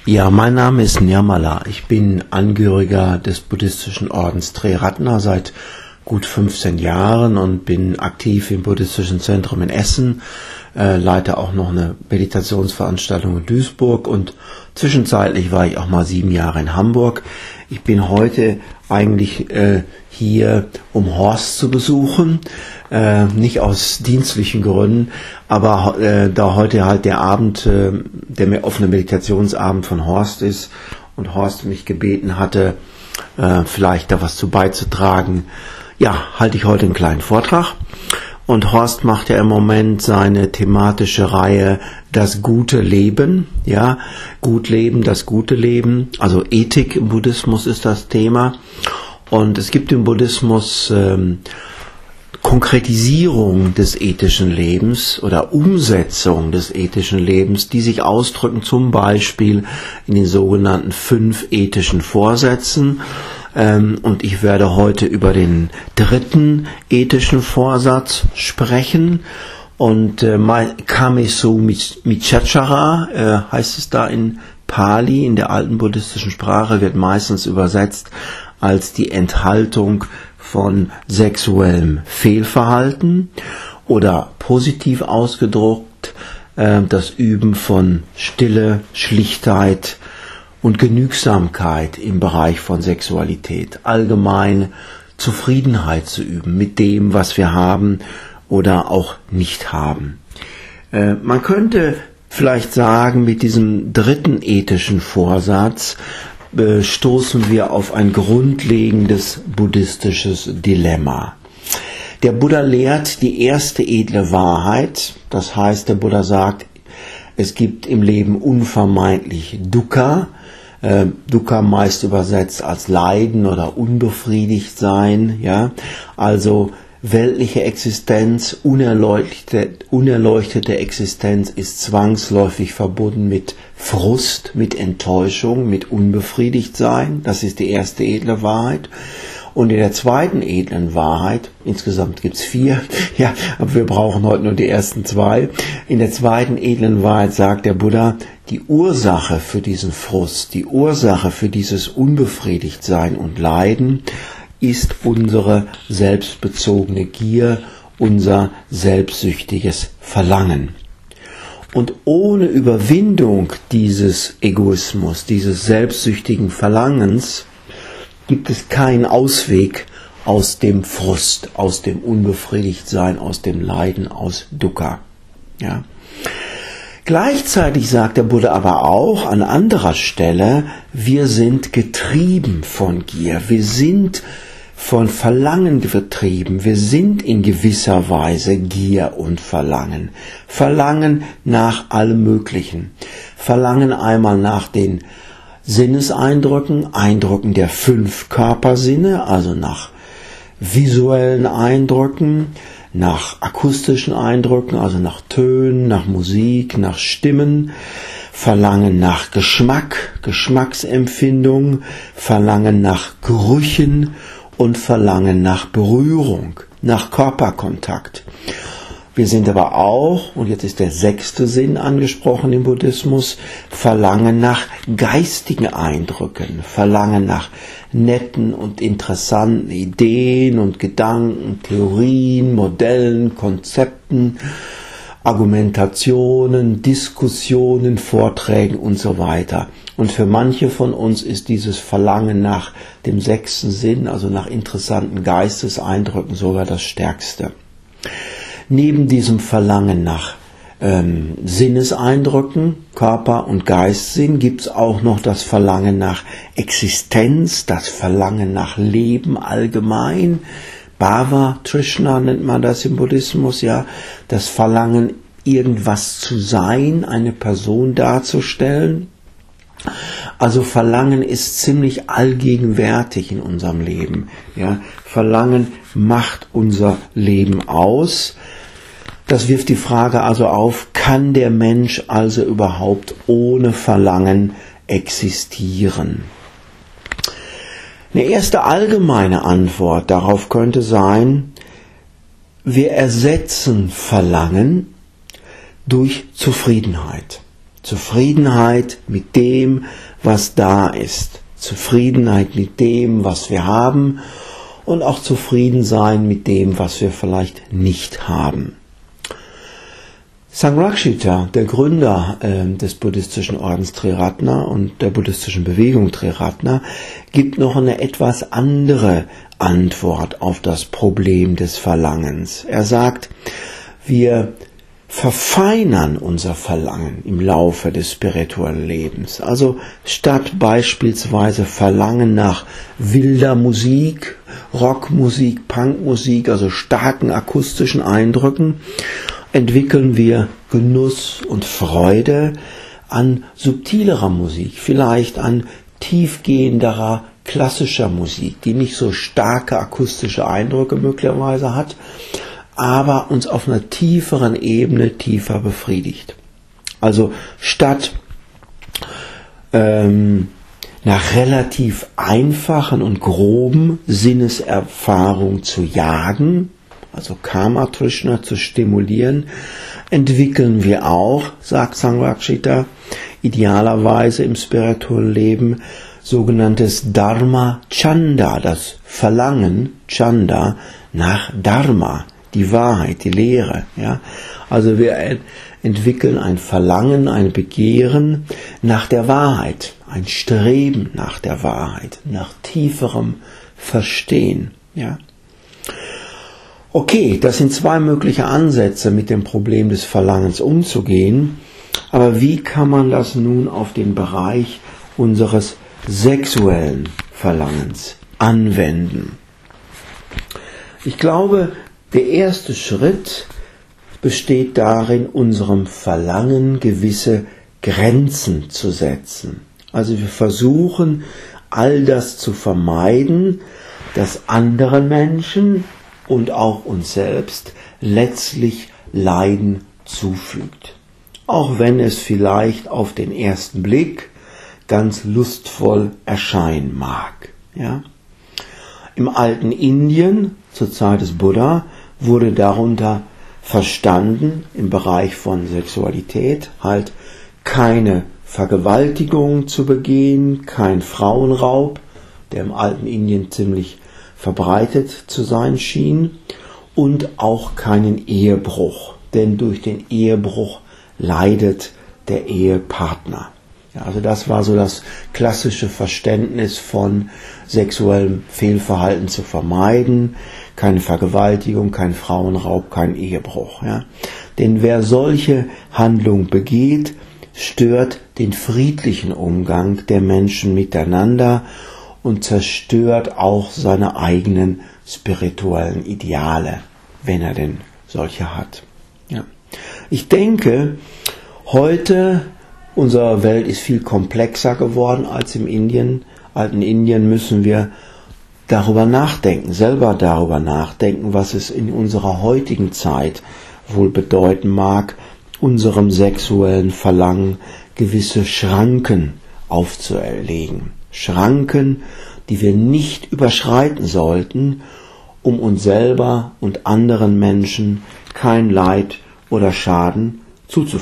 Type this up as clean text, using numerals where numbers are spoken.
Ja, mein Name ist Nirmala. Ich bin Angehöriger des buddhistischen Ordens Triratna seit gut 15 Jahren und bin aktiv im buddhistischen Zentrum in Essen, leite auch noch eine Meditationsveranstaltung in Duisburg und zwischenzeitlich war ich auch mal 7 Jahre in Hamburg. Ich bin heute eigentlich hier, um Horst zu besuchen, nicht aus dienstlichen Gründen, aber da heute halt der Abend, der offene Meditationsabend von Horst ist und Horst mich gebeten hatte, vielleicht da was zu beizutragen, ja, halte ich heute einen kleinen Vortrag. Und Horst macht ja im Moment seine thematische Reihe Das gute Leben, ja, gut leben, das gute Leben, also Ethik im Buddhismus ist das Thema. Und es gibt im Buddhismus Konkretisierung des ethischen Lebens oder Umsetzung des ethischen Lebens, die sich ausdrücken zum Beispiel in den sogenannten 5 ethischen Vorsätzen. Und ich werde heute über den 3. ethischen Vorsatz sprechen. Und Kamesu Micachara heißt es da in Pali, in der alten buddhistischen Sprache, wird meistens übersetzt als die Enthaltung von sexuellem Fehlverhalten oder positiv ausgedrückt das Üben von Stille, Schlichtheit und Genügsamkeit im Bereich von Sexualität, allgemein Zufriedenheit zu üben mit dem, was wir haben oder auch nicht haben. Man könnte vielleicht sagen, mit diesem 3. ethischen Vorsatz stoßen wir auf ein grundlegendes buddhistisches Dilemma. Der Buddha lehrt die erste edle Wahrheit, das heißt, der Buddha sagt, es gibt im Leben unvermeidlich Dukkha, Dukkha meist übersetzt als Leiden oder unbefriedigt sein, ja, also weltliche Existenz, unerleuchtete Existenz ist zwangsläufig verbunden mit Frust, mit Enttäuschung, mit Unbefriedigtsein. Das ist die erste edle Wahrheit. Und in der 2. edlen Wahrheit, insgesamt gibt's 4, ja, aber wir brauchen heute nur die ersten 2. In der 2. edlen Wahrheit sagt der Buddha, die Ursache für diesen Frust, die Ursache für dieses Unbefriedigtsein und Leiden ist unsere selbstbezogene Gier, unser selbstsüchtiges Verlangen. Und ohne Überwindung dieses Egoismus, dieses selbstsüchtigen Verlangens, gibt es keinen Ausweg aus dem Frust, aus dem Unbefriedigtsein, aus dem Leiden, aus Dukkha. Ja. Gleichzeitig sagt der Buddha aber auch an anderer Stelle, wir sind getrieben von Gier, wir sind von Verlangen getrieben, wir sind in gewisser Weise Gier und Verlangen. Verlangen nach allem Möglichen. Verlangen einmal nach den Sinneseindrücken, Eindrücken der 5 Körpersinne, also nach visuellen Eindrücken, nach akustischen Eindrücken, also nach Tönen, nach Musik, nach Stimmen, Verlangen nach Geschmack, Geschmacksempfindung, Verlangen nach Gerüchen und Verlangen nach Berührung, nach Körperkontakt. Wir sind aber auch, und jetzt ist der 6. Sinn angesprochen im Buddhismus, Verlangen nach geistigen Eindrücken, Verlangen nach netten und interessanten Ideen und Gedanken, Theorien, Modellen, Konzepten, Argumentationen, Diskussionen, Vorträgen und so weiter. Und für manche von uns ist dieses Verlangen nach dem 6. Sinn, also nach interessanten Geisteseindrücken, sogar das stärkste. Neben diesem Verlangen nach Sinneseindrücken, Körper- und Geistsinn, gibt es auch noch das Verlangen nach Existenz, das Verlangen nach Leben allgemein. Bhava Trishna nennt man das im Buddhismus, ja, das Verlangen, irgendwas zu sein, eine Person darzustellen. Also Verlangen ist ziemlich allgegenwärtig in unserem Leben. Ja. Verlangen macht unser Leben aus. Das wirft die Frage also auf, kann der Mensch also überhaupt ohne Verlangen existieren? Eine erste allgemeine Antwort darauf könnte sein, wir ersetzen Verlangen durch Zufriedenheit. Zufriedenheit mit dem, was da ist. Zufriedenheit mit dem, was wir haben und auch zufrieden sein mit dem, was wir vielleicht nicht haben. Sangharakshita, der Gründer des buddhistischen Ordens Triratna und der buddhistischen Bewegung Triratna, gibt noch eine etwas andere Antwort auf das Problem des Verlangens. Er sagt, wir verfeinern unser Verlangen im Laufe des spirituellen Lebens. Also statt beispielsweise Verlangen nach wilder Musik, Rockmusik, Punkmusik, also starken akustischen Eindrücken, entwickeln wir Genuss und Freude an subtilerer Musik, vielleicht an tiefgehenderer klassischer Musik, die nicht so starke akustische Eindrücke möglicherweise hat, aber uns auf einer tieferen Ebene tiefer befriedigt. Also statt nach relativ einfachen und groben Sinneserfahrung zu jagen, also Kama-Trishna zu stimulieren, entwickeln wir auch, sagt Sangharakshita, idealerweise im spirituellen Leben sogenanntes Dharma Chanda, das Verlangen Chanda nach Dharma, die Wahrheit, die Lehre. Ja? Also wir entwickeln ein Verlangen, ein Begehren nach der Wahrheit, ein Streben nach der Wahrheit, nach tieferem Verstehen. Ja? Okay, das sind zwei mögliche Ansätze, mit dem Problem des Verlangens umzugehen. Aber wie kann man das nun auf den Bereich unseres sexuellen Verlangens anwenden? Ich glaube, der erste Schritt besteht darin, unserem Verlangen gewisse Grenzen zu setzen. Also wir versuchen, all das zu vermeiden, das anderen Menschen und auch uns selbst letztlich Leiden zufügt. Auch wenn es vielleicht auf den ersten Blick ganz lustvoll erscheinen mag. Ja? Im alten Indien, zur Zeit des Buddha, wurde darunter verstanden, im Bereich von Sexualität, halt keine Vergewaltigung zu begehen, kein Frauenraub, der im alten Indien ziemlich verbreitet zu sein schien, und auch keinen Ehebruch, denn durch den Ehebruch leidet der Ehepartner. Ja, also das war so das klassische Verständnis von sexuellem Fehlverhalten zu vermeiden, keine Vergewaltigung, kein Frauenraub, kein Ehebruch. Ja. Denn wer solche Handlung begeht, stört den friedlichen Umgang der Menschen miteinander und zerstört auch seine eigenen spirituellen Ideale, wenn er denn solche hat. Ja. Ich denke, heute, unsere Welt ist viel komplexer geworden als im alten Indien, müssen wir darüber nachdenken, selber darüber nachdenken, was es in unserer heutigen Zeit wohl bedeuten mag, unserem sexuellen Verlangen gewisse Schranken aufzuerlegen. Schranken, die wir nicht überschreiten sollten, um uns selber und anderen Menschen kein Leid oder Schaden zuzufügen.